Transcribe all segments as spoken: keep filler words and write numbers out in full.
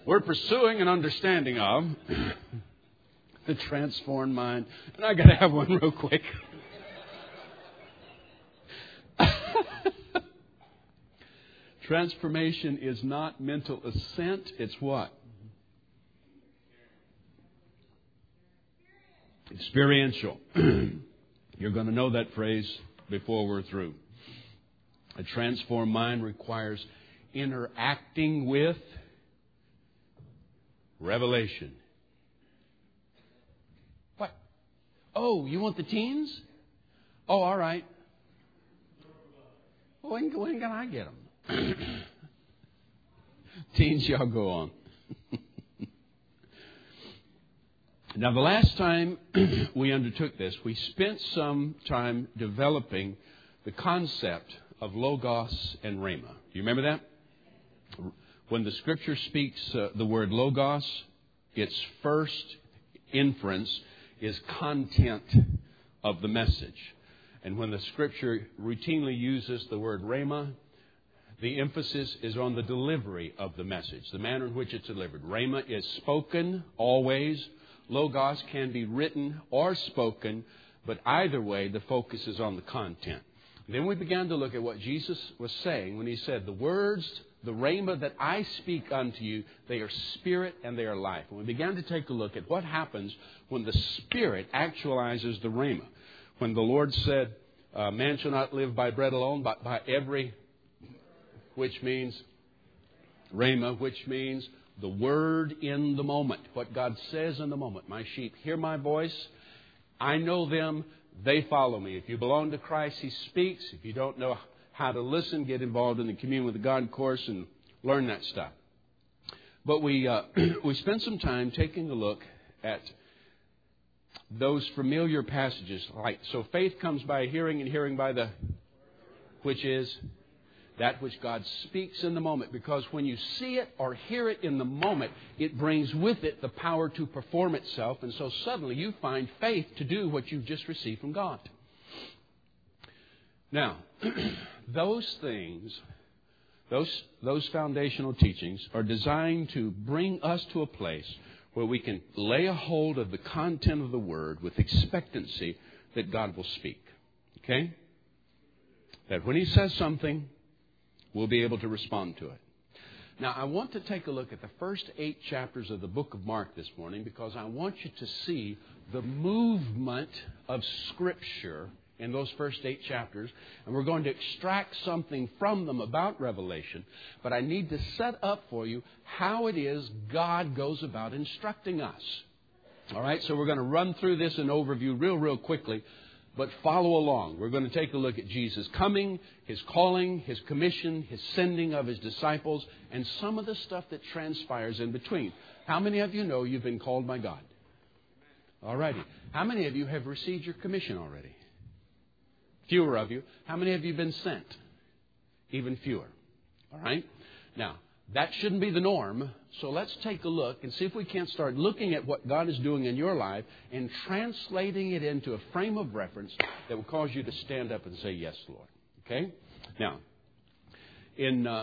We're pursuing an understanding of the transformed mind. And I got to have one real quick. Transformation is not mental assent. It's what? Experiential. You're going to know that phrase before we're through. A transformed mind requires interacting with revelation. What? Oh, you want the teens? Oh, all right. Well, when, when can I get them? Teens, y'all go on. Now, the last time we undertook this, we spent some time developing the concept of Logos and Rhema. Do you remember that? When the Scripture speaks uh, the word Logos, its first inference is content of the message. And when the Scripture routinely uses the word Rhema, the emphasis is on the delivery of the message, the manner in which it's delivered. Rhema is spoken always. Logos can be written or spoken, but either way, the focus is on the content. Then we began to look at what Jesus was saying when He said, the words, the rhema that I speak unto you, they are spirit and they are life. And we began to take a look at what happens when the Spirit actualizes the rhema. When the Lord said, uh, man shall not live by bread alone, but by every, which means rhema, which means the word in the moment. What God says in the moment. My sheep hear my voice. I know them. They follow me. If you belong to Christ, He speaks. If you don't know how to listen, get involved in the Communion with God course and learn that stuff. But we uh, we spent some time taking a look at those familiar passages. Like, so faith comes by hearing, and hearing by the, which is that which God speaks in the moment. Because when you see it or hear it in the moment, it brings with it the power to perform itself. And so suddenly you find faith to do what you've just received from God. Now, those things, those, those foundational teachings are designed to bring us to a place where we can lay a hold of the content of the Word with expectancy that God will speak. Okay? That when He says something, we'll be able to respond to it. Now, I want to take a look at the first eight chapters of the book of Mark this morning because I want you to see the movement of Scripture in those first eight chapters. And we're going to extract something from them about Revelation. But I need to set up for you how it is God goes about instructing us. All right, so we're going to run through this in overview real, real quickly. But follow along. We're going to take a look at Jesus' coming, His calling, His commission, His sending of His disciples, and some of the stuff that transpires in between. How many of you know you've been called by God? All righty. How many of you have received your commission already? Fewer of you. How many of you have been sent? Even fewer. All right? Now, that shouldn't be the norm. So let's take a look and see if we can't start looking at what God is doing in your life and translating it into a frame of reference that will cause you to stand up and say, yes, Lord. Okay? Now, in uh,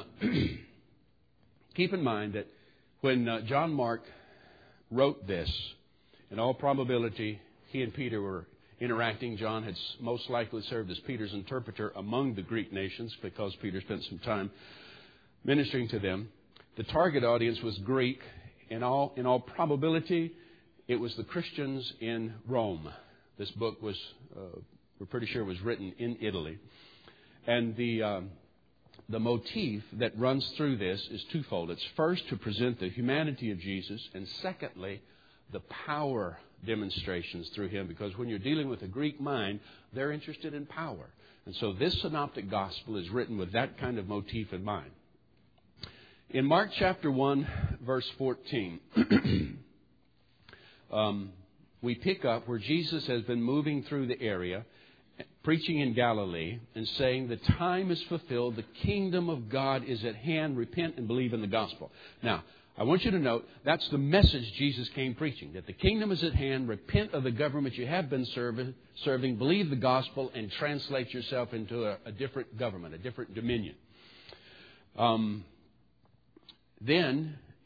keep in mind that when uh, John Mark wrote this, in all probability, he and Peter were interacting. John had most likely served as Peter's interpreter among the Greek nations because Peter spent some time ministering to them. The target audience was Greek. In all, in all probability, it was the Christians in Rome. This book was, uh, we're pretty sure, was written in Italy. And the um, the motif that runs through this is twofold. It's first to present the humanity of Jesus, and secondly, the power demonstrations through Him. Because when you're dealing with a Greek mind, they're interested in power. And so this synoptic gospel is written with that kind of motif in mind. In Mark chapter one, verse fourteen, um, we pick up where Jesus has been moving through the area, preaching in Galilee, and saying, the time is fulfilled, the kingdom of God is at hand, repent and believe in the gospel. Now, I want you to note, that's the message Jesus came preaching, that the kingdom is at hand, repent of the government you have been serving, serving believe the gospel, and translate yourself into a, a different government, a different dominion. Um... Then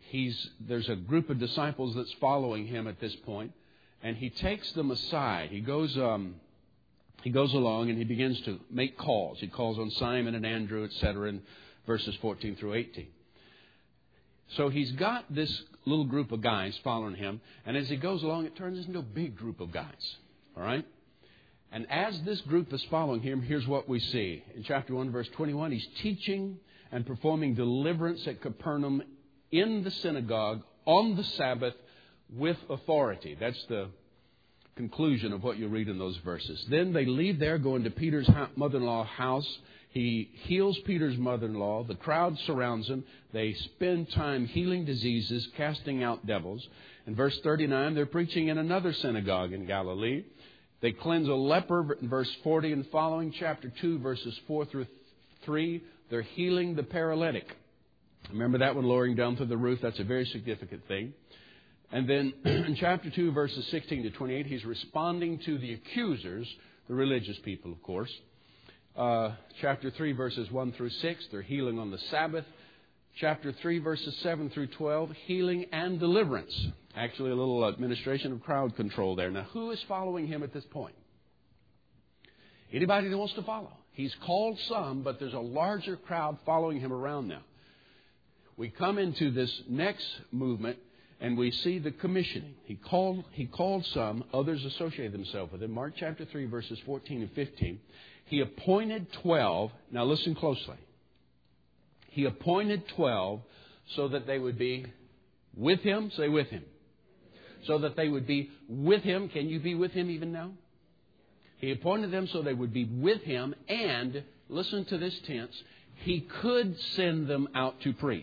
he's there's a group of disciples that's following him at this point, and he takes them aside. He goes um, he goes along and he begins to make calls. He calls on Simon and Andrew, et cetera, in verses fourteen through eighteen. So he's got this little group of guys following him, and as he goes along, it turns into a big group of guys. All right? And as this group is following him, here's what we see. In chapter one, verse twenty-one, he's teaching and performing deliverance at Capernaum in the synagogue on the Sabbath with authority. That's the conclusion of what you read in those verses. Then they leave there, go into Peter's mother-in-law house. He heals Peter's mother-in-law. The crowd surrounds him. They spend time healing diseases, casting out devils. In verse thirty-nine, they're preaching in another synagogue in Galilee. They cleanse a leper in verse forty and following. Chapter two, verses four through three, they're healing the paralytic. Remember that one, lowering down through the roof? That's a very significant thing. And then in chapter two, verses sixteen to twenty-eight, he's responding to the accusers, the religious people, of course. Uh, chapter three, verses one through six, they're healing on the Sabbath. Chapter three, verses seven through twelve, healing and deliverance. Actually, a little administration of crowd control there. Now, who is following him at this point? Anybody that wants to follow. He's called some, but there's a larger crowd following him around now. We come into this next movement, and we see the commissioning. He called, he called some, others associated themselves with him. Mark chapter three, verses fourteen and fifteen. He appointed twelve. Now listen closely. He appointed twelve so that they would be with him. Say with him. So that they would be with him. Can you be with him even now? He appointed them so they would be with him, and, listen to this tense, he could send them out to preach.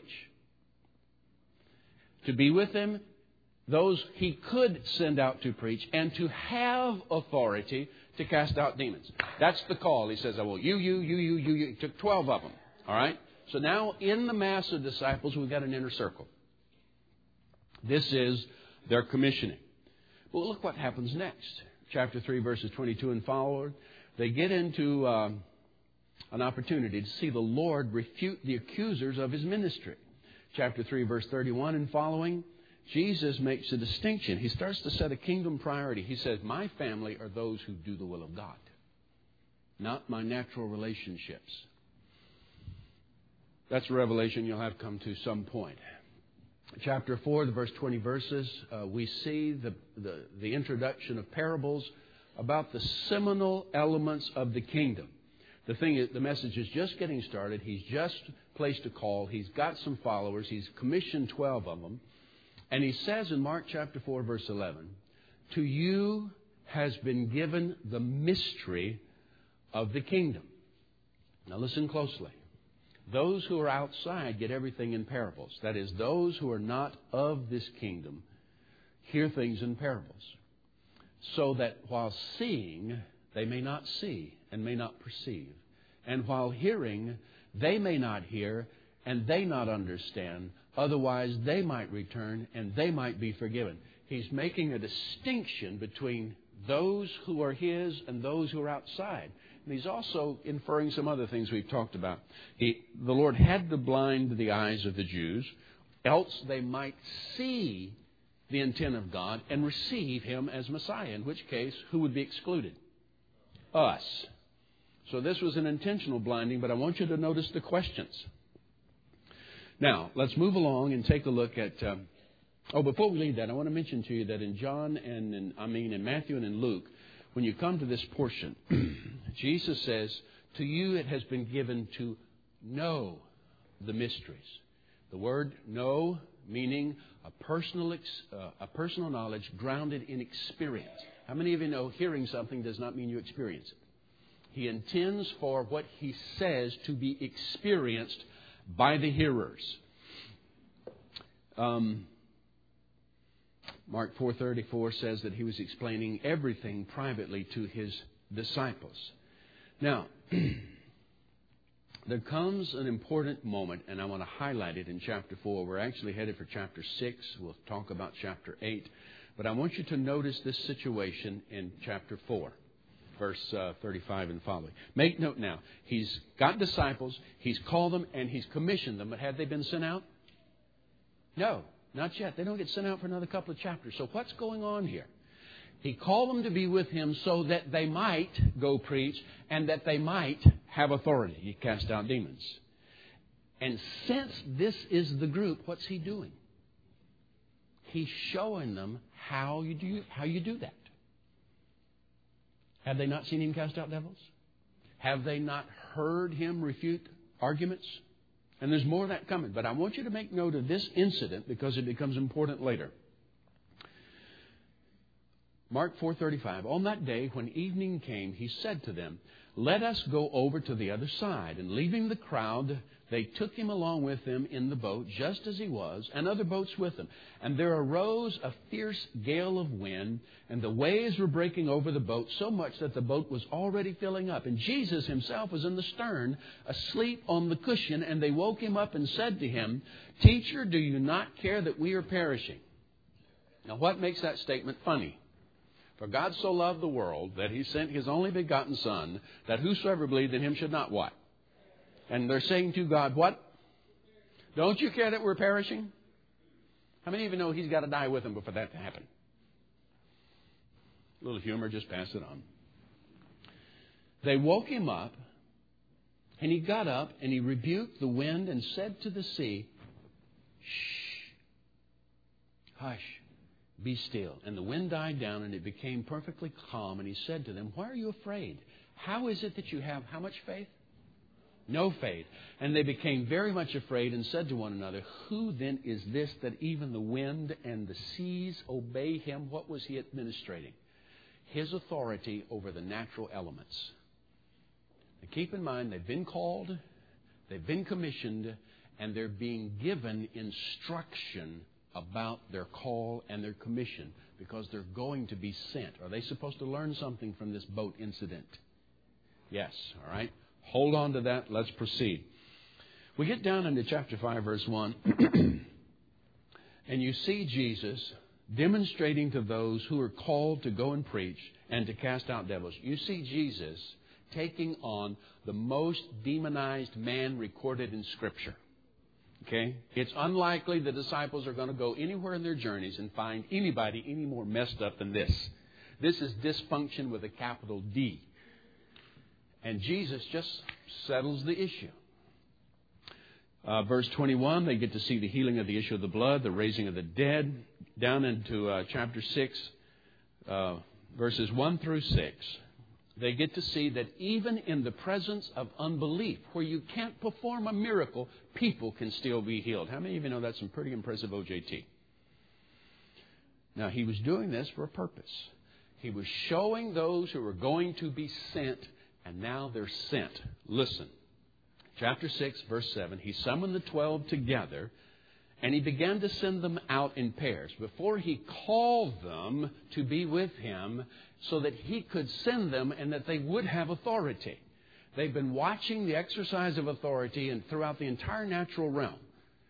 To be with them, those he could send out to preach, and to have authority to cast out demons. That's the call. He says, I will you, you, you, you, you, you. He took twelve of them. All right? So now in the mass of disciples, we've got an inner circle. This is their commissioning. Well, look what happens next. Chapter three, verses twenty-two and following. They get into um, an opportunity to see the Lord refute the accusers of his ministry. Chapter three, verse thirty-one and following. Jesus makes a distinction. He starts to set a kingdom priority. He says, my family are those who do the will of God, not my natural relationships. That's a revelation you'll have come to some point. Chapter four, the verse twenty verses, uh, we see the, the, the introduction of parables about the seminal elements of the kingdom. The thing is, the message is just getting started. He's just placed a call. He's got some followers. He's commissioned twelve of them. And he says in Mark chapter four, verse eleven, to you has been given the mystery of the kingdom. Now listen closely. Those who are outside get everything in parables. That is, those who are not of this kingdom hear things in parables. So that while seeing, they may not see and may not perceive. And while hearing, they may not hear and they not understand. Otherwise, they might return and they might be forgiven. He's making a distinction between those who are his and those who are outside. And he's also inferring some other things we've talked about. He, the Lord had to blind the eyes of the Jews, else they might see the intent of God and receive him as Messiah, in which case, who would be excluded? Us. So this was an intentional blinding, but I want you to notice the questions. Now, let's move along and take a look at... Um, oh, before we leave that, I want to mention to you that in John and in, I mean in Matthew and in Luke, when you come to this portion, Jesus says, to you it has been given to know the mysteries. The word know meaning a personal, uh, a personal knowledge grounded in experience. How many of you know hearing something does not mean you experience it? He intends for what he says to be experienced by the hearers. Um, Mark four thirty-four says that he was explaining everything privately to his disciples. Now, there comes an important moment, and I want to highlight it in chapter four. We're actually headed for chapter six. We'll talk about chapter eight. But I want you to notice this situation in chapter four, verse uh, thirty-five and following. Make note now. He's got disciples. He's called them, and he's commissioned them. But had they been sent out? No. Not yet. They don't get sent out for another couple of chapters. So what's going on here? He called them to be with him so that they might go preach and that they might have authority. He cast out demons. And since this is the group, what's he doing? He's showing them how you do, how you do that. Have they not seen him cast out devils? Have they not heard him refute arguments? And there's more of that coming. But I want you to make note of this incident because it becomes important later. Mark four thirty-five. On that day, when evening came, he said to them, "Let us go over to the other side." And leaving the crowd, they took him along with them in the boat, just as he was, and other boats with him. And there arose a fierce gale of wind, and the waves were breaking over the boat so much that the boat was already filling up. And Jesus himself was in the stern, asleep on the cushion, and they woke him up and said to him, "Teacher, do you not care that we are perishing?" Now, what makes that statement funny? For God so loved the world that he sent his only begotten Son, that whosoever believed in him should not what? And they're saying to God, what? Don't you care that we're perishing? How many of you know he's got to die with them before that to happen? A little humor, just pass it on. They woke him up, and he got up, and he rebuked the wind and said to the sea, "Shh, hush. Be still." And the wind died down, and it became perfectly calm. And he said to them, "Why are you afraid? How is it that you have how much faith?" No faith. And they became very much afraid and said to one another, "Who then is this that even the wind and the seas obey him?" What was he administrating? His authority over the natural elements. Now keep in mind, they've been called, they've been commissioned, and they're being given instruction about their call and their commission because they're going to be sent. Are they supposed to learn something from this boat incident? Yes. All right. Hold on to that. Let's proceed. We get down into chapter five, verse one, and you see Jesus demonstrating to those who are called to go and preach and to cast out devils. You see Jesus taking on the most demonized man recorded in Scripture. Okay? It's unlikely the disciples are going to go anywhere in their journeys and find anybody any more messed up than this. This is dysfunction with a capital D. And Jesus just settles the issue. Uh, verse twenty-one, they get to see the healing of the issue of the blood, the raising of the dead. Down into uh, chapter six, uh, verses one through six. They get to see that even in the presence of unbelief, where you can't perform a miracle, people can still be healed. How many of you know that's some pretty impressive O J T? Now, he was doing this for a purpose. He was showing those who were going to be sent, and now they're sent. Listen. Chapter six, verse seven. He summoned the twelve together, and he began to send them out in pairs. Before he called them to be with him, so that he could send them and that they would have authority. They've been watching the exercise of authority and throughout the entire natural realm.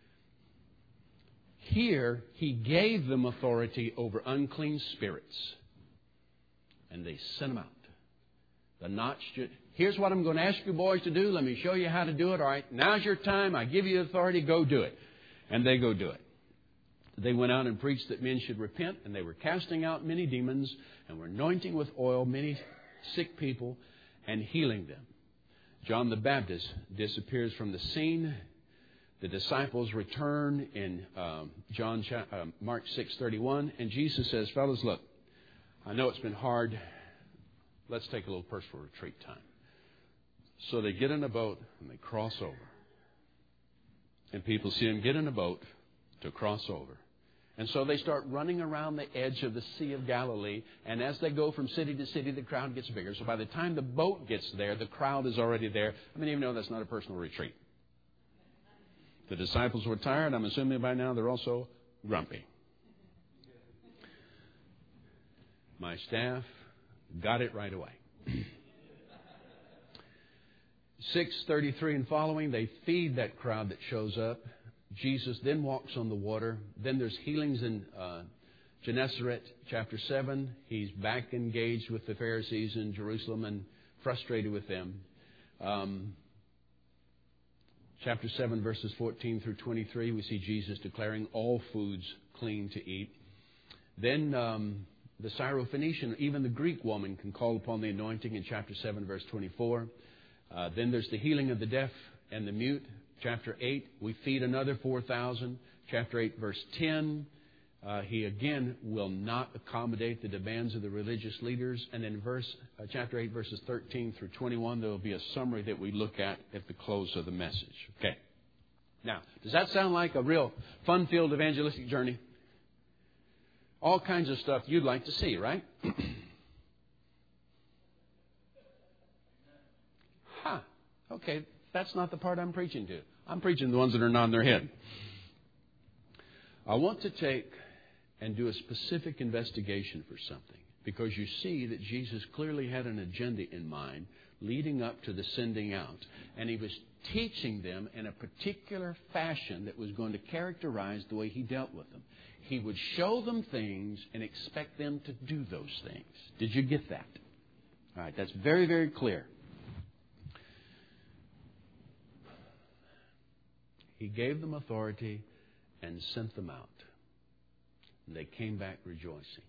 Here, he gave them authority over unclean spirits. And they sent them out. The notch. Here's what I'm going to ask you boys to do. Let me show you how to do it. All right, now's your time. I give you authority. Go do it. And they go do it. They went out and preached that men should repent, and they were casting out many demons and were anointing with oil many sick people and healing them. John the Baptist disappears from the scene. The disciples return in um, John uh, Mark six thirty-one, and Jesus says, "Fellas, look, I know it's been hard. Let's take a little personal retreat time." So they get in a boat and they cross over. And people see them get in a boat to cross over. And so they start running around the edge of the Sea of Galilee. And as they go from city to city, the crowd gets bigger. So by the time the boat gets there, the crowd is already there. I mean, even know that's not a personal retreat. The disciples were tired. I'm assuming by now they're also grumpy. My staff got it right away. six thirty-three and following, they feed that crowd that shows up. Jesus then walks on the water. Then there's healings in uh, Gennesaret, chapter seven. He's back engaged with the Pharisees in Jerusalem and frustrated with them. Um, Chapter seven, verses fourteen through twenty-three, we see Jesus declaring all foods clean to eat. Then um, the Syrophoenician, even the Greek woman, can call upon the anointing in chapter seven, verse twenty-four. Uh, then there's the healing of the deaf and the mute. Chapter eight, we feed another four thousand. Chapter eight, verse ten, uh, he again will not accommodate the demands of the religious leaders. And in verse uh, chapter eight, verses thirteen through twenty-one, there will be a summary that we look at at the close of the message. Okay. Now, does that sound like a real fun-filled evangelistic journey? All kinds of stuff you'd like to see, right? Huh. Okay, that's not the part I'm preaching to. I'm preaching the ones that are nodding their head. I want to take and do a specific investigation for something, because you see that Jesus clearly had an agenda in mind leading up to the sending out. And he was teaching them in a particular fashion that was going to characterize the way he dealt with them. He would show them things and expect them to do those things. Did you get that? All right, that's very, very clear. He gave them authority and sent them out. And they came back rejoicing.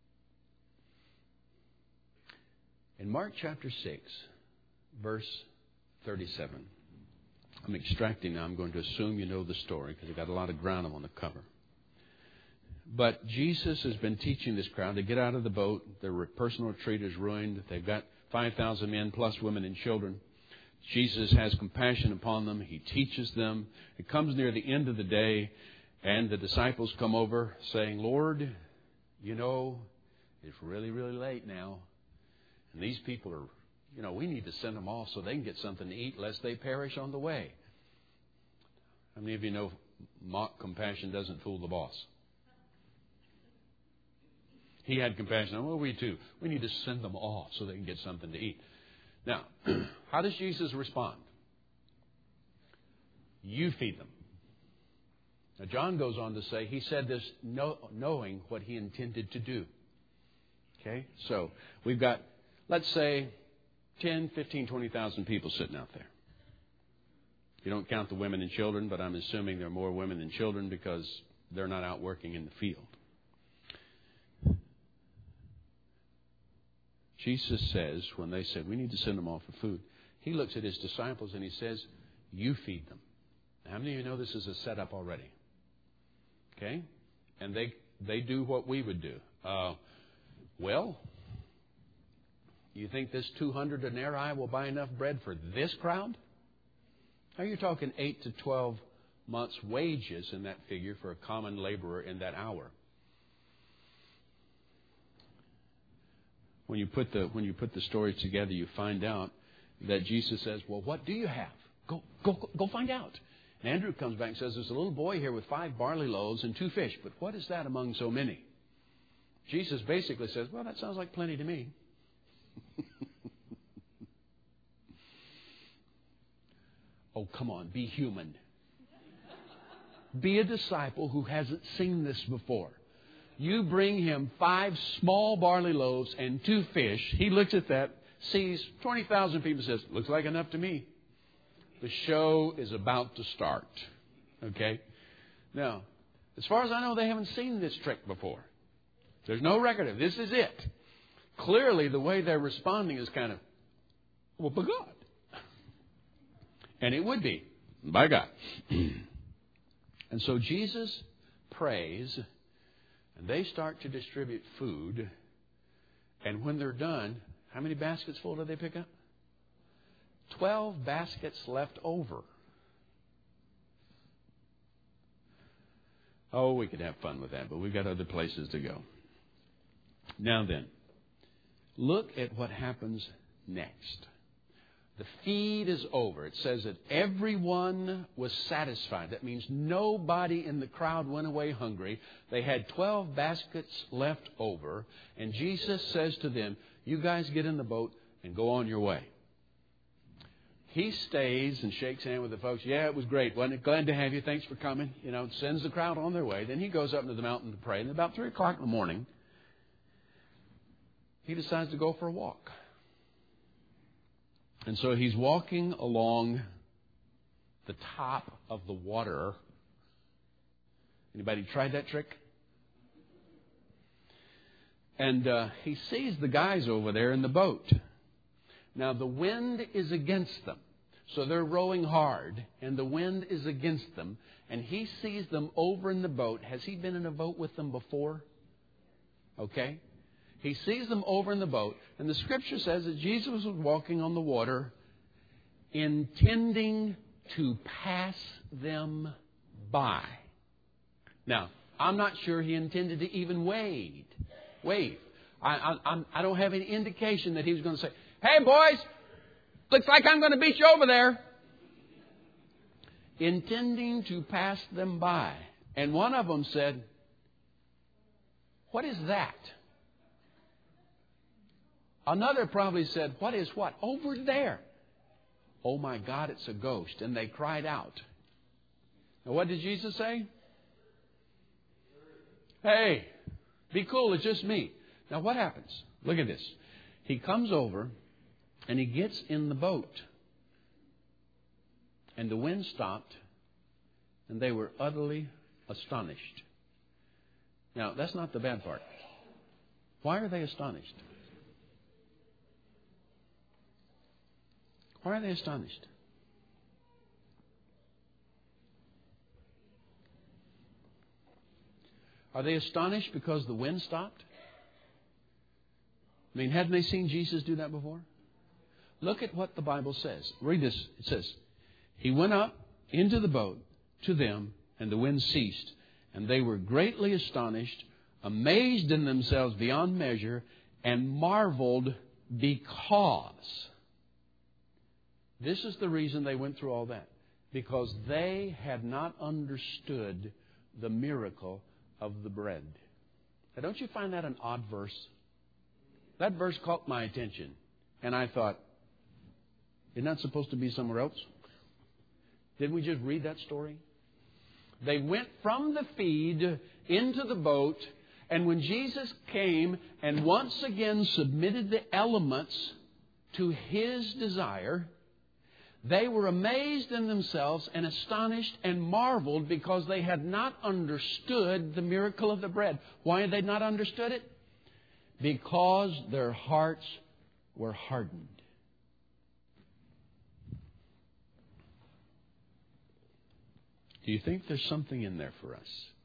In Mark chapter six, verse thirty-seven, I'm extracting now. I'm going to assume you know the story because I've got a lot of ground I want to cover. But Jesus has been teaching this crowd to get out of the boat. Their personal retreat is ruined. They've got five thousand men plus women and children. Jesus has compassion upon them. He teaches them. It comes near the end of the day, and the disciples come over saying, Lord, you know, it's really, really late now. And these people are, you know, we need to send them off so they can get something to eat lest they perish on the way. How many of you know mock compassion doesn't fool the boss? He had compassion. Well, we too. We need to send them off so they can get something to eat. Now, how does Jesus respond? You feed them. Now, John goes on to say he said this know, knowing what he intended to do. Okay? So, we've got, let's say, ten, fifteen, twenty thousand people sitting out there. You don't count the women and children, but I'm assuming there are more women than children because they're not out working in the field. Jesus says, when they said, we need to send them off for food, he looks at his disciples and he says, you feed them. How many of you know this is a setup already? Okay? And they they do what we would do. Uh, well, you think this two hundred denarii will buy enough bread for this crowd? Now you're talking eight to twelve months' wages in that figure for a common laborer in that hour. When you put the when you put the stories together, you find out that Jesus says, well, what do you have? Go, go, go find out. And Andrew comes back and says, there's a little boy here with five barley loaves and two fish. But what is that among so many? Jesus basically says, well, that sounds like plenty to me. Oh, come on, be human. Be a disciple who hasn't seen this before. You bring him five small barley loaves and two fish. He looks at that, sees twenty thousand people, says, looks like enough to me. The show is about to start. Okay? Now, as far as I know, they haven't seen this trick before. There's no record of it. This is it. Clearly, the way they're responding is kind of, well, by God. And it would be, by God. And so Jesus prays, and they start to distribute food. And when they're done, how many baskets full do they pick up? Twelve baskets left over. Oh, we could have fun with that, but we've got other places to go. Now then, look at what happens next. The feed is over. It says that everyone was satisfied. That means nobody in the crowd went away hungry. They had twelve baskets left over. And Jesus says to them, you guys get in the boat and go on your way. He stays and shakes hands with the folks. Yeah, it was great. Wasn't it? Glad to have you. Thanks for coming. You know, sends the crowd on their way. Then he goes up into the mountain to pray. And about three o'clock in the morning, he decides to go for a walk. And so he's walking along the top of the water. Anybody tried that trick? And uh, he sees the guys over there in the boat. Now, the wind is against them. So they're rowing hard, and the wind is against them. And he sees them over in the boat. Has he been in a boat with them before? Okay. He sees them over in the boat. And the Scripture says that Jesus was walking on the water, intending to pass them by. Now, I'm not sure he intended to even wade. Wave. I, I, I don't have any indication that he was going to say, "Hey, boys, looks like I'm going to beat you over there." Intending to pass them by. And one of them said, "What is that?" Another probably said, "What is what?" "Over there." "Oh my God, it's a ghost." And they cried out. Now what did Jesus say? "Hey, be cool, it's just me." Now what happens? Look at this. He comes over and he gets in the boat. And the wind stopped and they were utterly astonished. Now that's not the bad part. Why are they astonished? Why are they astonished? Are they astonished because the wind stopped? I mean, hadn't they seen Jesus do that before? Look at what the Bible says. Read this. It says, "He went up into the boat to them, and the wind ceased. And they were greatly astonished, amazed in themselves beyond measure, and marveled because." This is the reason they went through all that. Because they had not understood the miracle of the bread. Now, don't you find that an odd verse? That verse caught my attention. And I thought, isn't that supposed to be somewhere else? Didn't we just read that story? They went from the feed into the boat. And when Jesus came and once again submitted the elements to His desire, they were amazed in themselves and astonished and marveled because they had not understood the miracle of the bread. Why had they not understood it? Because their hearts were hardened. Do you think there's something in there for us?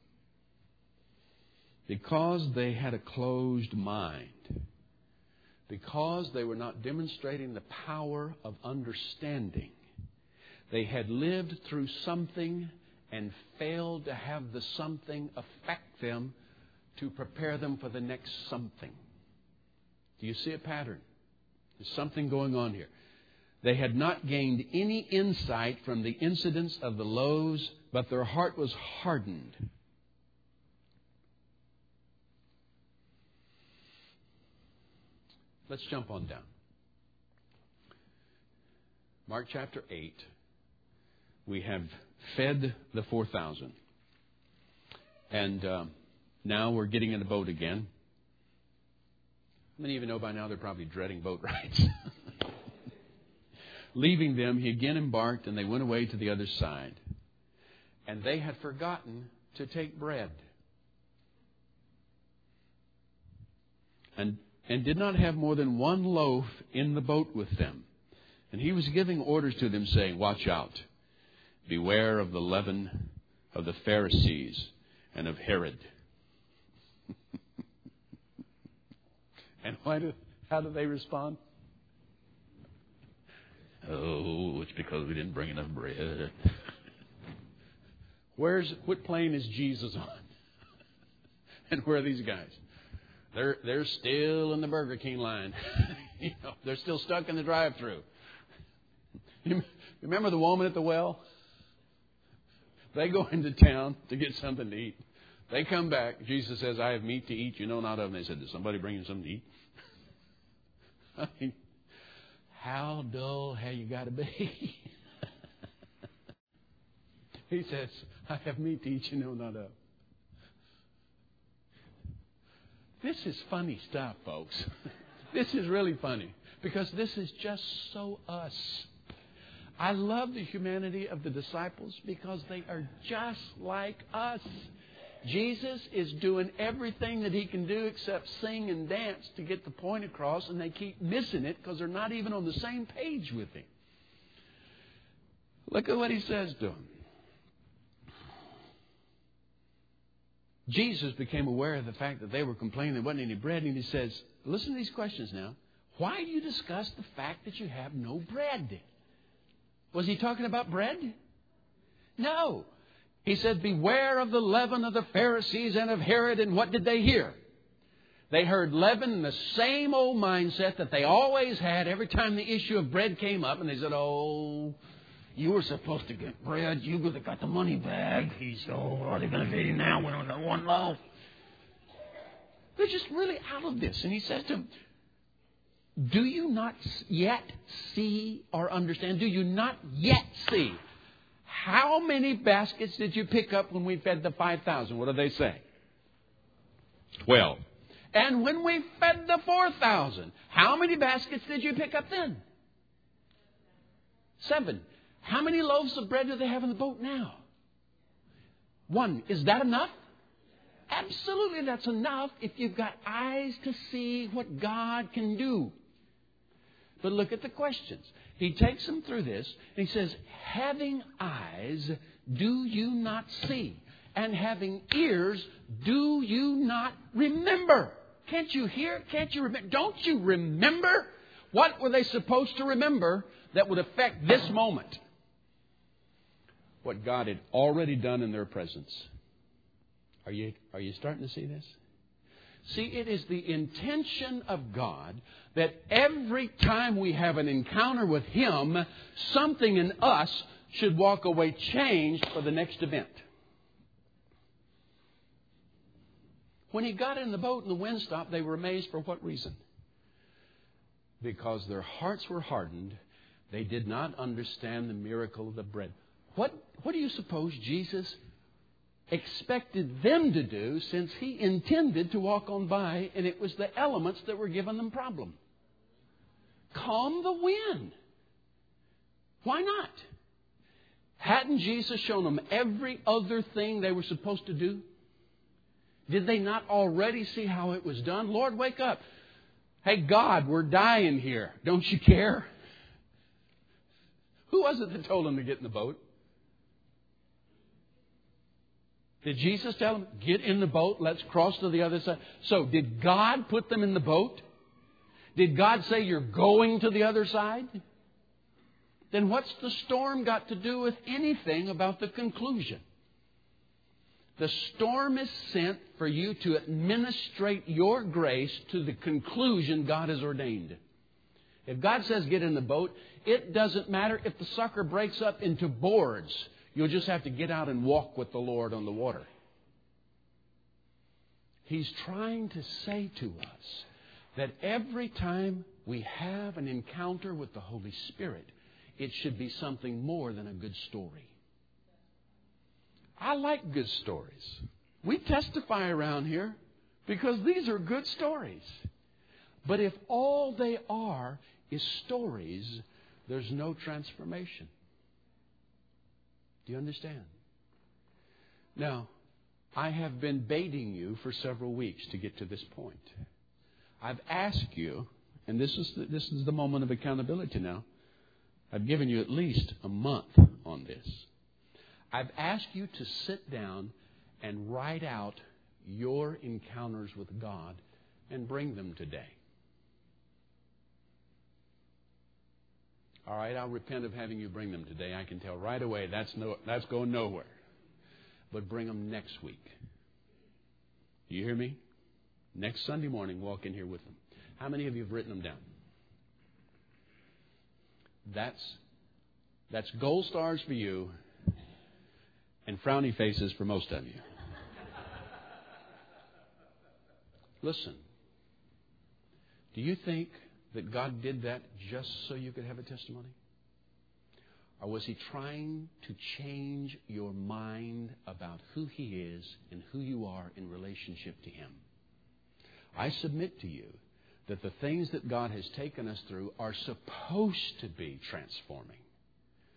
Because they had a closed mind. Because they were not demonstrating the power of understanding. They had lived through something and failed to have the something affect them to prepare them for the next something. Do you see a pattern? There's something going on here. They had not gained any insight from the incidents of the loaves, but their heart was hardened. Let's jump on down. Mark chapter eight. We have fed the four thousand. And uh, now we're getting in a boat again. Many of you know by now they're probably dreading boat rides. Leaving them, he again embarked, and they went away to the other side. And they had forgotten to take bread. And and did not have more than one loaf in the boat with them. And he was giving orders to them, saying, "Watch out. Beware of the leaven of the Pharisees and of Herod." And why do, how do they respond? "Oh, it's because we didn't bring enough bread." Where's what plane is Jesus on? And where are these guys? They're they're still in the Burger King line. You know, they're still stuck in the drive-thru. You remember the woman at the well? They go into town to get something to eat. They come back. Jesus says, "I have meat to eat you know not of." And they said, "Did somebody bring you something to eat?" I mean, how dull have you got to be? He says, "I have meat to eat you know not of." This is funny stuff, folks. This is really funny because this is just so us. I love the humanity of the disciples because they are just like us. Jesus is doing everything that He can do except sing and dance to get the point across, and they keep missing it because they're not even on the same page with Him. Look at what He says to them. Jesus became aware of the fact that they were complaining there wasn't any bread, and He says, listen to these questions now. Why do you discuss the fact that you have no bread? Was He talking about bread? No. He said, beware of the leaven of the Pharisees and of Herod. And what did they hear? They heard leaven in the same old mindset that they always had every time the issue of bread came up. And they said, oh, you were supposed to get bread. You would have got the money bag. He's, oh, what are they going to feed him now? We don't got one loaf. They're just really out of this. And He says to them, do you not yet see or understand? Do you not yet see? How many baskets did you pick up when we fed the five thousand? What do they say? Twelve. And when we fed the four thousand, how many baskets did you pick up then? Seven. How many loaves of bread do they have in the boat now? One. Is that enough? Absolutely, that's enough if you've got eyes to see what God can do. But look at the questions. He takes them through this, and He says, having eyes, do you not see? And having ears, do you not remember? Can't you hear? Can't you remember? Don't you remember? What were they supposed to remember that would affect this moment? What God had already done in their presence. Are you, are you starting to see this? See, it is the intention of God that every time we have an encounter with Him, something in us should walk away changed for the next event. When He got in the boat and the wind stopped, they were amazed for what reason? Because their hearts were hardened. They did not understand the miracle of the bread. What, what do you suppose Jesus expected them to do, since He intended to walk on by and it was the elements that were giving them problem? Calm the wind. Why not? Hadn't Jesus shown them every other thing they were supposed to do? Did they not already see how it was done? Lord, wake up. Hey, God, we're dying here. Don't you care? Who was it that told them to get in the boat? Did Jesus tell them, get in the boat, let's cross to the other side? So, did God put them in the boat? Did God say you're going to the other side? Then what's the storm got to do with anything about the conclusion? The storm is sent for you to administrate your grace to the conclusion God has ordained. If God says get in the boat, it doesn't matter if the sucker breaks up into boards. You'll just have to get out and walk with the Lord on the water. He's trying to say to us that every time we have an encounter with the Holy Spirit, it should be something more than a good story. I like good stories. We testify around here because these are good stories. But if all they are is stories, there's no transformation. Do you understand? Now, I have been baiting you for several weeks to get to this point. I've asked you, and this is the, this is the moment of accountability now. I've given you at least a month on this. I've asked you to sit down and write out your encounters with God and bring them today. All right, I'll repent of having you bring them today. I can tell right away that's no, that's going nowhere. But bring them next week. Do you hear me? Next Sunday morning, walk in here with them. How many of you have written them down? That's, that's gold stars for you and frowny faces for most of you. Listen, do you think that God did that just so you could have a testimony? Or was He trying to change your mind about who He is and who you are in relationship to Him? I submit to you that the things that God has taken us through are supposed to be transforming.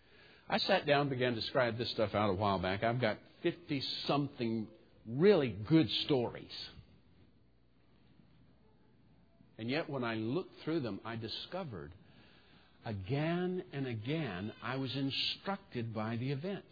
I sat down and began to describe this stuff out a while back. I've got fifty-something really good stories. And yet when I looked through them, I discovered again and again I was instructed by the event.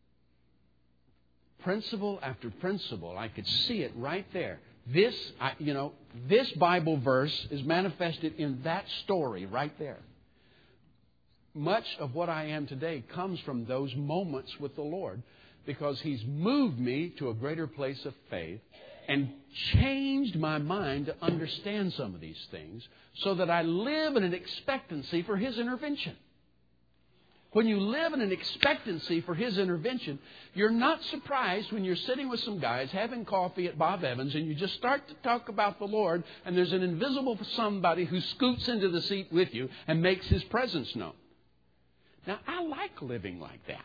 Principle after principle, I could see it right there. This, I, you know, this Bible verse is manifested in that story right there. Much of what I am today comes from those moments with the Lord, because He's moved me to a greater place of faith and changed my mind to understand some of these things so that I live in an expectancy for His intervention. When you live in an expectancy for His intervention, you're not surprised when you're sitting with some guys having coffee at Bob Evans and you just start to talk about the Lord and there's an invisible somebody who scoots into the seat with you and makes His presence known. Now, I like living like that.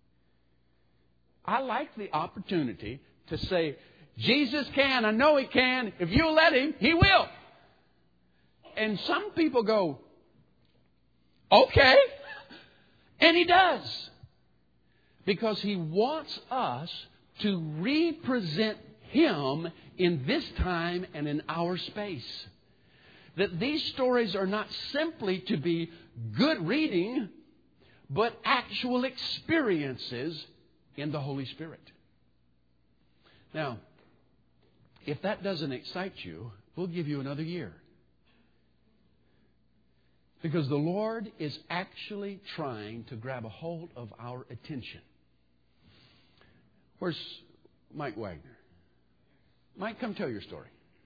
I like the opportunity to say, Jesus can, I know He can. If you let Him, He will. And some people go, okay. And He does. Because He wants us to represent Him in this time and in our space. That these stories are not simply to be good reading, but actual experiences in the Holy Spirit. Now, if that doesn't excite you, we'll give you another year. Because the Lord is actually trying to grab a hold of our attention. Where's Mike Wagner? Mike, come tell your story.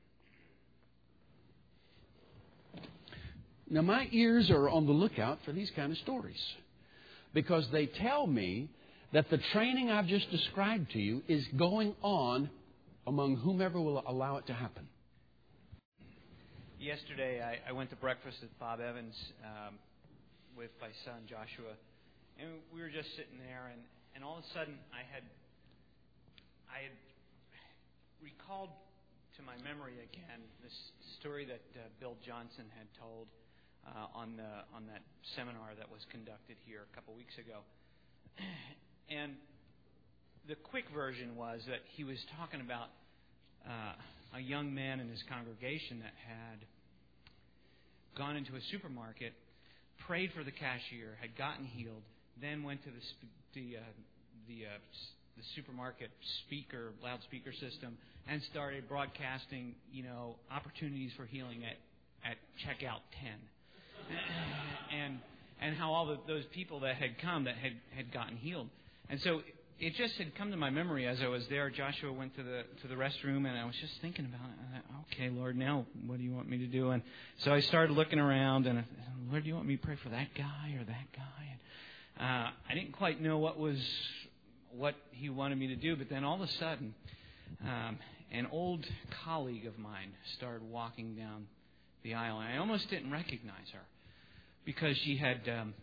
Now, my ears are on the lookout for these kind of stories, because they tell me that the training I've just described to you is going on among whomever will allow it to happen. Yesterday, I, I went to breakfast at Bob Evans um, with my son, Joshua, and we were just sitting there, and, and all of a sudden, I had I had recalled to my memory again this story that uh, Bill Johnson had told uh, on the on that seminar that was conducted here a couple weeks ago. And the quick version was that he was talking about uh, a young man in his congregation that had gone into a supermarket, prayed for the cashier, had gotten healed, then went to the the uh, the, uh, the supermarket speaker, loudspeaker system, and started broadcasting, you know, opportunities for healing at at checkout ten, and and how all the, those people that had come that had had gotten healed, and so. It just had come to my memory as I was there. Joshua went to the to the restroom, and I was just thinking about it. I thought, okay, Lord, now what do you want me to do? And so I started looking around, and I thought, Lord, do you want me to pray for that guy or that guy? And uh, I didn't quite know what was what He wanted me to do, but then all of a sudden, um, an old colleague of mine started walking down the aisle, and I almost didn't recognize her because she had. Um,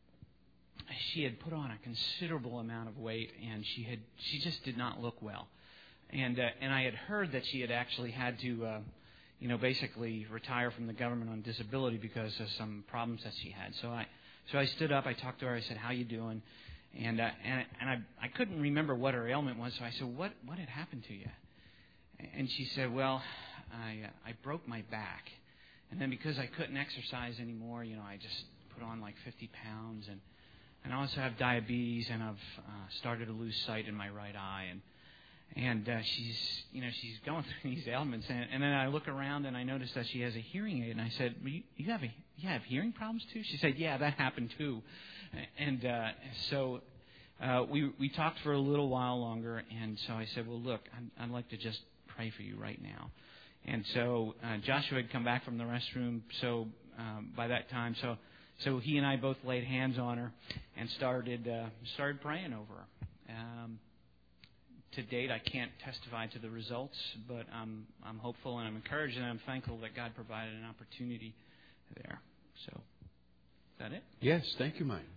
She had put on a considerable amount of weight, and she had she just did not look well. And uh, and I had heard that she had actually had to, uh, you know, basically retire from the government on disability because of some problems that she had. So I so I stood up, I talked to her, I said, "How you doing?" And uh, and and I I couldn't remember what her ailment was, so I said, "What what had happened to you?" And she said, "Well, I uh, I broke my back, and then because I couldn't exercise anymore, you know, I just put on like fifty pounds and." And I also have diabetes, and I've uh, started to lose sight in my right eye, and and uh, she's you know she's going through these ailments, and, and then I look around and I notice that she has a hearing aid, and I said, well, you, you have a you have hearing problems too? She said, yeah, that happened too, and uh, so uh, we we talked for a little while longer, and so I said, well, look, I'd, I'd like to just pray for you right now, and so uh, Joshua had come back from the restroom, so um, by that time, so. So he and I both laid hands on her and started uh, started praying over her. Um, to date, I can't testify to the results, but I'm I'm hopeful and I'm encouraged and I'm thankful that God provided an opportunity there. So, is that it? Yes, thank you, Mike.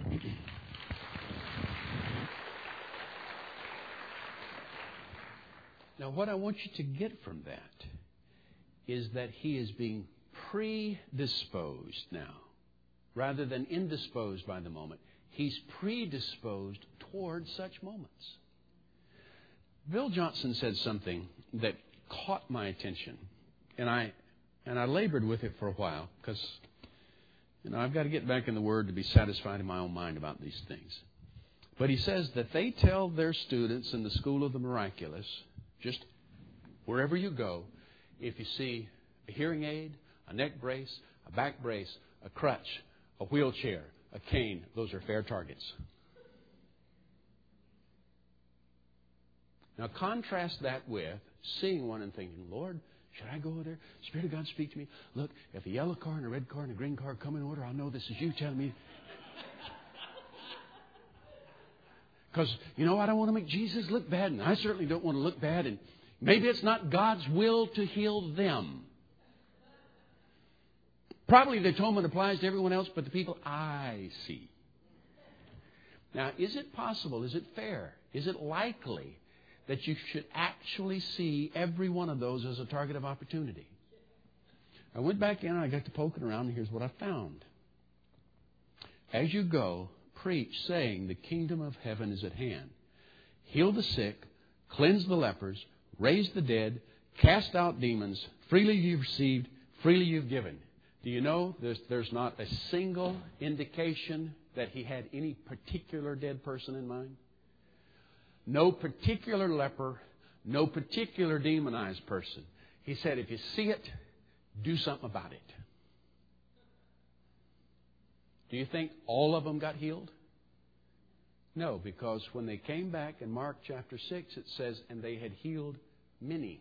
Now, what I want you to get from that is that he is being predisposed now. Rather than indisposed by the moment, He's predisposed towards such moments. Bill Johnson said something that caught my attention, and I and I labored with it for a while because, you know, I've got to get back in the Word to be satisfied in my own mind about these things. But he says that they tell their students in the School of the Miraculous, just wherever you go, if you see a hearing aid, a neck brace, a back brace, a crutch, a wheelchair, a cane, those are fair targets. Now contrast that with seeing one and thinking, Lord, should I go over there? Spirit of God, speak to me. Look, if a yellow car and a red car and a green car come in order, I'll know this is you telling me. Because, you know, I don't want to make Jesus look bad, and I certainly don't want to look bad, and maybe it's not God's will to heal them. Probably the atonement applies to everyone else but the people I see. Now, is it possible, is it fair, is it likely that you should actually see every one of those as a target of opportunity? I went back in and I got to poking around, and here's what I found. As you go, preach, saying, the kingdom of heaven is at hand. Heal the sick, cleanse the lepers, raise the dead, cast out demons. Freely you've received, freely you've given. Do you know there's, there's not a single indication that he had any particular dead person in mind? No particular leper, no particular demonized person. He said, if you see it, do something about it. Do you think all of them got healed? No, because when they came back in Mark chapter six, it says, and they had healed many.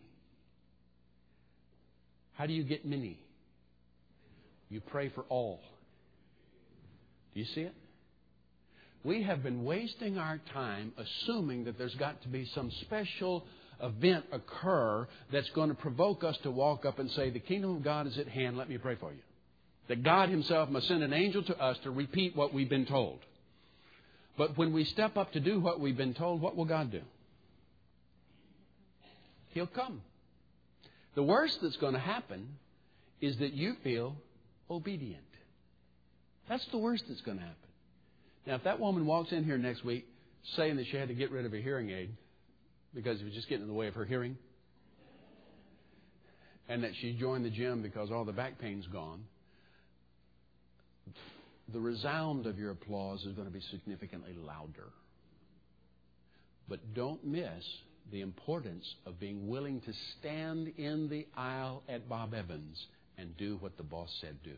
How do you get many? You pray for all. Do you see it? We have been wasting our time assuming that there's got to be some special event occur that's going to provoke us to walk up and say, the kingdom of God is at hand, let me pray for you. That God himself must send an angel to us to repeat what we've been told. But when we step up to do what we've been told, what will God do? He'll come. The worst that's going to happen is that you feel obedient. That's the worst that's going to happen. Now, if that woman walks in here next week saying that she had to get rid of her hearing aid because it was just getting in the way of her hearing, and that she joined the gym because all the back pain's gone, the resound of your applause is going to be significantly louder. But don't miss the importance of being willing to stand in the aisle at Bob Evans and do what the boss said do.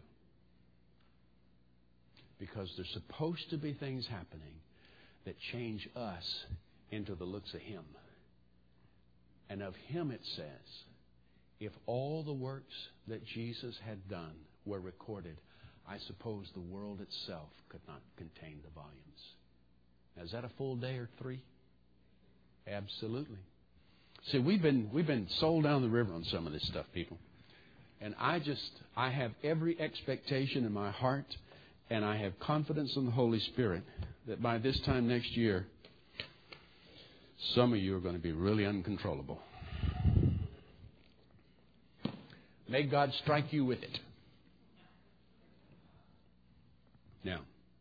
Because there's supposed to be things happening that change us into the looks of Him. And of Him it says, if all the works that Jesus had done were recorded, I suppose the world itself could not contain the volumes. Now, is that a full day or three? Absolutely. See, we've been we've been sold down the river on some of this stuff, people. And I just, I have every expectation in my heart, and I have confidence in the Holy Spirit that by this time next year, some of you are going to be really uncontrollable. May God strike you with it. Now,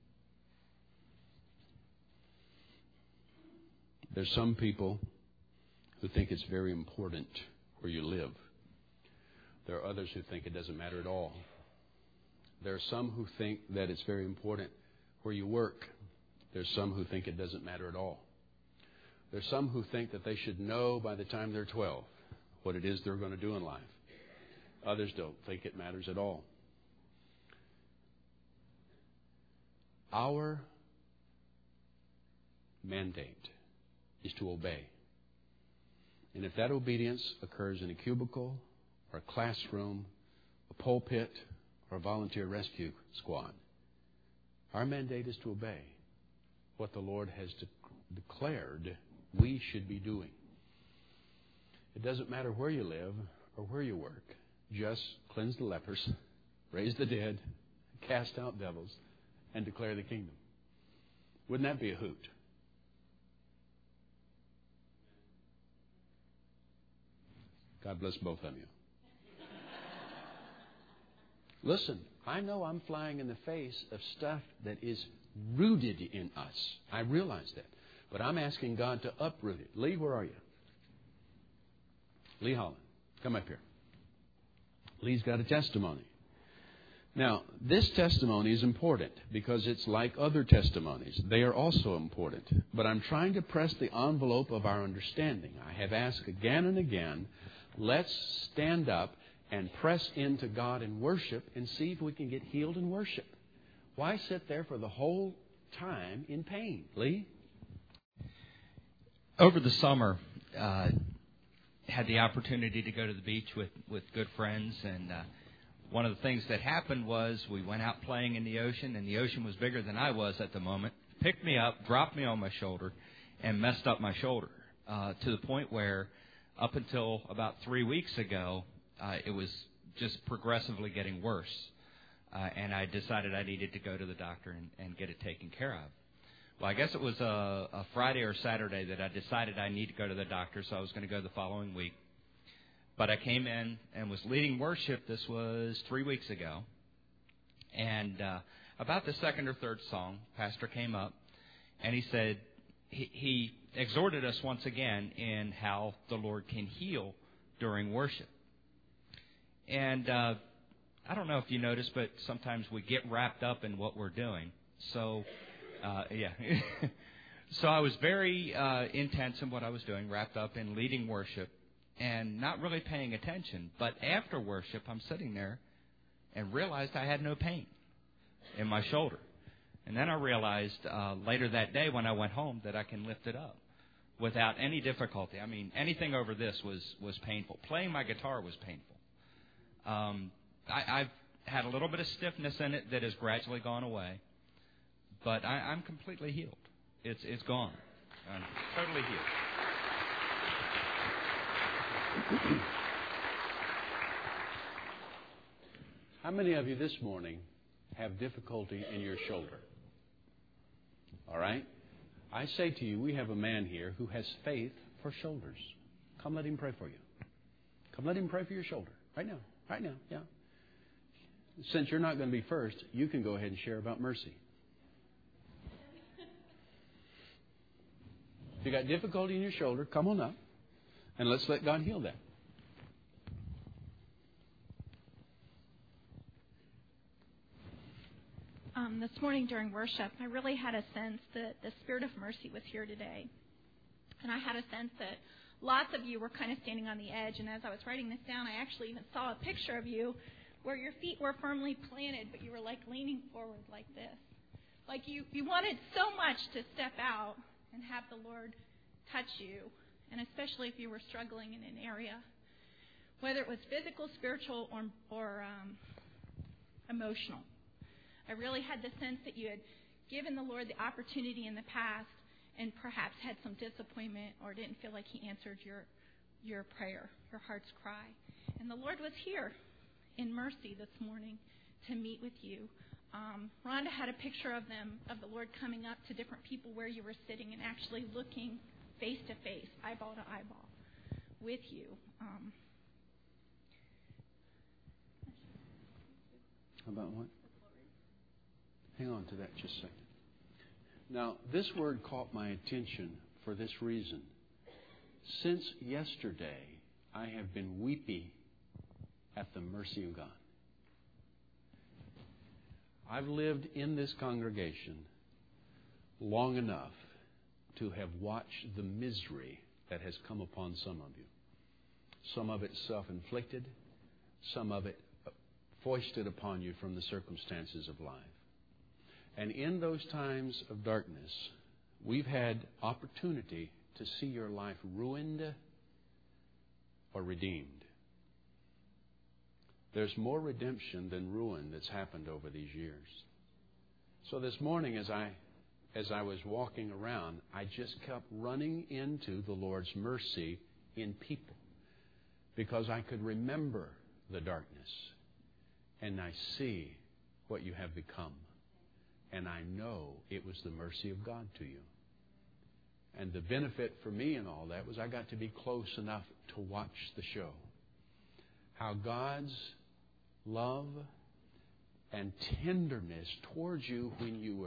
there's some people who think it's very important where you live. There are others who think it doesn't matter at all. There are some who think that it's very important where you work. There's some who think it doesn't matter at all. There's some who think that they should know by the time they're twelve what it is they're going to do in life. Others don't think it matters at all. Our mandate is to obey. And if that obedience occurs in a cubicle or a classroom, a pulpit, or a volunteer rescue squad, our mandate is to obey what the Lord has de- declared we should be doing. It doesn't matter where you live or where you work. Just cleanse the lepers, raise the dead, cast out devils, and declare the kingdom. Wouldn't that be a hoot? God bless both of you. Listen, I know I'm flying in the face of stuff that is rooted in us. I realize that. But I'm asking God to uproot it. Lee, where are you? Lee Holland, come up here. Lee's got a testimony. Now, this testimony is important because it's like other testimonies. They are also important. But I'm trying to press the envelope of our understanding. I have asked again and again, let's stand up and press into God in worship and see if we can get healed in worship. Why sit there for the whole time in pain? Lee? Over the summer, uh, had the opportunity to go to the beach with, with good friends, and uh, one of the things that happened was we went out playing in the ocean, and the ocean was bigger than I was at the moment, picked me up, dropped me on my shoulder, and messed up my shoulder uh, to the point where up until about three weeks ago, uh, it was just progressively getting worse. Uh, and I decided I needed to go to the doctor and, and get it taken care of. Well, I guess it was a, a Friday or Saturday that I decided I need to go to the doctor, so I was going to go the following week. But I came in and was leading worship. This was three weeks ago. And uh, about the second or third song, Pastor came up, and he said, he, he exhorted us once again in how the Lord can heal during worship. And uh, I don't know if you notice, but sometimes we get wrapped up in what we're doing. So, uh, yeah. So I was very uh, intense in what I was doing, wrapped up in leading worship and not really paying attention. But after worship, I'm sitting there and realized I had no pain in my shoulder. And then I realized uh, later that day when I went home that I can lift it up without any difficulty. I mean, anything over this was, was painful. Playing my guitar was painful. Um, I, I've had a little bit of stiffness in it that has gradually gone away, but I, I'm completely healed. It's it's gone. I'm totally healed. How many of you this morning have difficulty in your shoulder? All right? I say to you, we have a man here who has faith for shoulders. Come let him pray for you. Come let him pray for your shoulder. Right now. Right now. Yeah. Since you're not going to be first, you can go ahead and share about mercy. If you got difficulty in your shoulder, come on up and let's let God heal that. Um, this morning during worship, I really had a sense that the Spirit of mercy was here today. And I had a sense that lots of you were kind of standing on the edge. And as I was writing this down, I actually even saw a picture of you where your feet were firmly planted, but you were like leaning forward like this. Like you, you wanted so much to step out and have the Lord touch you. And especially if you were struggling in an area, whether it was physical, spiritual, or, or um, emotional. I really had the sense that you had given the Lord the opportunity in the past and perhaps had some disappointment or didn't feel like He answered your your prayer, your heart's cry. And the Lord was here in mercy this morning to meet with you. Um, Rhonda had a picture of them, of the Lord coming up to different people where you were sitting and actually looking face to face, eyeball to eyeball with you. Um, How about what? Hang on to that just a second. Now, this word caught my attention for this reason. Since yesterday, I have been weepy at the mercy of God. I've lived in this congregation long enough to have watched the misery that has come upon some of you. Some of it self-inflicted, some of it foisted upon you from the circumstances of life. And in those times of darkness, we've had opportunity to see your life ruined or redeemed. There's more redemption than ruin that's happened over these years. So this morning as I as I was walking around, I just kept running into the Lord's mercy in people because I could remember the darkness and I see what you have become. And I know it was the mercy of God to you. And the benefit for me in all that was I got to be close enough to watch the show. How God's love and tenderness towards you when you were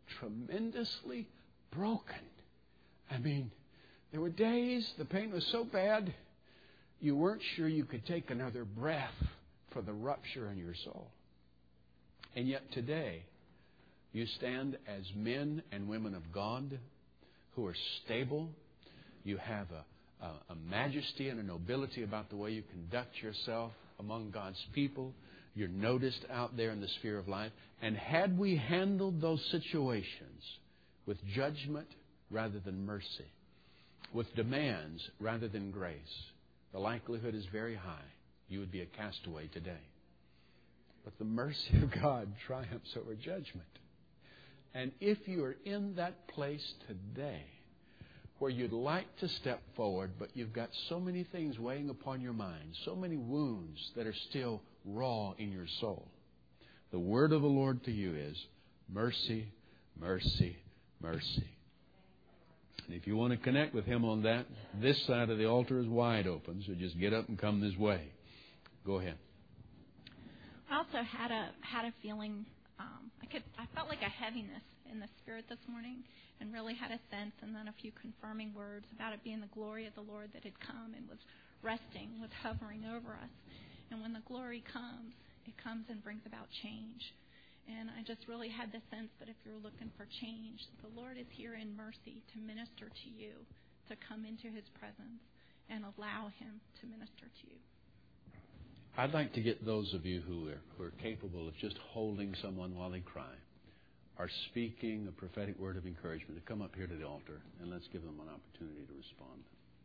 tremendously broken. I mean, there were days the pain was so bad you weren't sure you could take another breath for the rupture in your soul. And yet today, you stand as men and women of God who are stable. You have a, a, a majesty and a nobility about the way you conduct yourself among God's people. You're noticed out there in the sphere of life. And had we handled those situations with judgment rather than mercy, with demands rather than grace, the likelihood is very high you would be a castaway today. But the mercy of God triumphs over judgment. And if you are in that place today where you'd like to step forward, but you've got so many things weighing upon your mind, so many wounds that are still raw in your soul, the word of the Lord to you is mercy, mercy, mercy. And if you want to connect with Him on that, this side of the altar is wide open, so just get up and come this way. Go ahead. I also had a had a feeling. Um, I could I felt like a heaviness in the spirit this morning, and really had a sense, and then a few confirming words about it being the glory of the Lord that had come and was resting, was hovering over us. And when the glory comes, it comes and brings about change. And I just really had the sense that if you're looking for change, the Lord is here in mercy to minister to you, to come into His presence and allow Him to minister to you. I'd like to get those of you who are, who are capable of just holding someone while they cry, are speaking a prophetic word of encouragement, to come up here to the altar, and let's give them an opportunity to respond.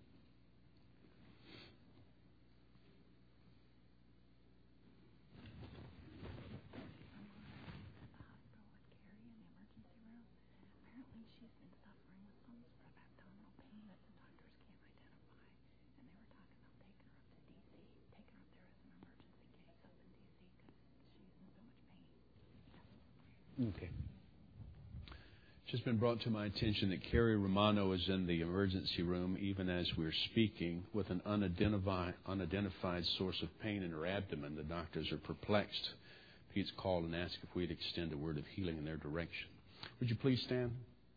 Okay. It's just been brought to my attention that Carrie Romano is in the emergency room even as we're speaking with an unidentified, unidentified source of pain in her abdomen. The doctors are perplexed. Pete's called and asked if we'd extend a word of healing in their direction. Would you please stand?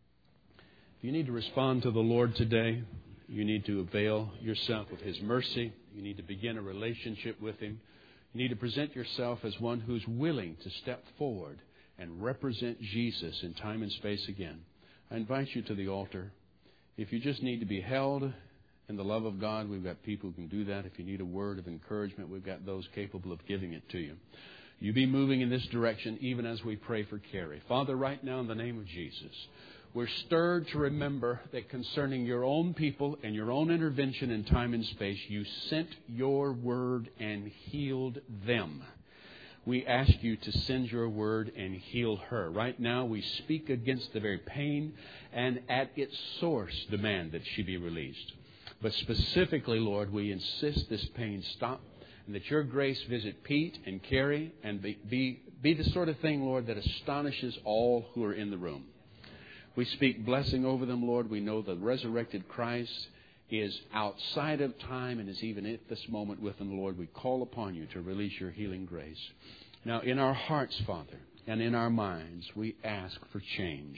If you need to respond to the Lord today, you need to avail yourself of His mercy. You need to begin a relationship with Him. You need to present yourself as one who's willing to step forward and represent Jesus in time and space again. I invite you to the altar. If you just need to be held in the love of God, we've got people who can do that. If you need a word of encouragement, we've got those capable of giving it to you. You be moving in this direction even as we pray for Carrie. Father, right now in the name of Jesus, we're stirred to remember that concerning your own people and your own intervention in time and space, you sent your word and healed them. We ask you to send your word and heal her. Right now, we speak against the very pain and at its source demand that she be released. But specifically, Lord, we insist this pain stop and that your grace visit Pete and Carrie and be, be, be the sort of thing, Lord, that astonishes all who are in the room. We speak blessing over them, Lord. We know the resurrected Christ is outside of time and is even at this moment with them, Lord. We call upon you to release your healing grace. Now, in our hearts, Father, and in our minds, we ask for change.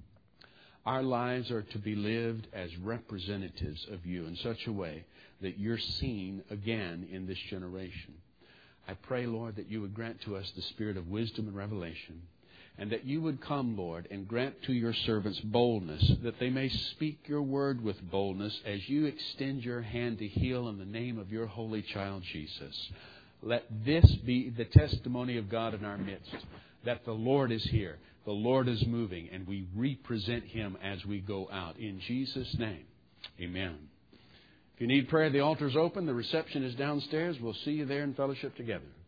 Our lives are to be lived as representatives of you in such a way that you're seen again in this generation. I pray, Lord, that you would grant to us the spirit of wisdom and revelation, and that you would come, Lord, and grant to your servants boldness, that they may speak your word with boldness as you extend your hand to heal in the name of your holy child, Jesus. Let this be the testimony of God in our midst, that the Lord is here, the Lord is moving, and we represent Him as we go out. In Jesus' name, amen. If you need prayer, the altar's open. The reception is downstairs. We'll see you there in fellowship together.